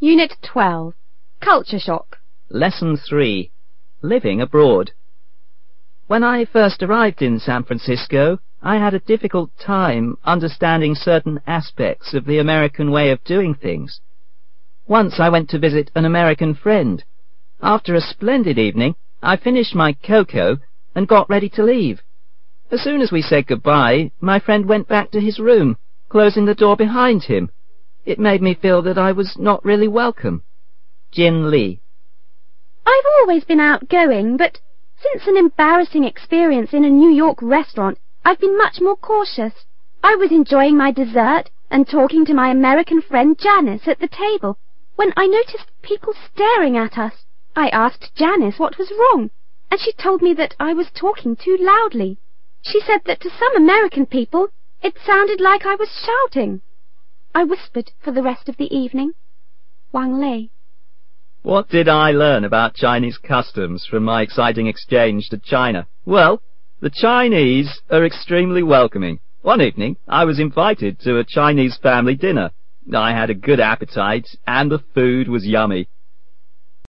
Unit 12. Culture Shock. Lesson 3. Living Abroad. When I first arrived in San Francisco, I had a difficult time understanding certain aspects of the American way of doing things. Once I went to visit an American friend. After a splendid evening, I finished my cocoa and got ready to leave. As soon as we said goodbye, my friend went back to his room, closing the door behind him. It made me feel that I was not really welcome. Jin Lee. I've always been outgoing, but since an embarrassing experience in a New York restaurant, I've been much more cautious. I was enjoying my dessert and talking to my American friend Janice at the table when I noticed people staring at us. I asked Janice what was wrong, and she told me that I was talking too loudly. She said that to some American people, it sounded like I was shouting. I whispered for the rest of the evening. Wang Lei. What did I learn about Chinese customs from my exciting exchange to China? Well, the Chinese are extremely welcoming. One evening, I was invited to a Chinese family dinner. I had a good appetite, and the food was yummy.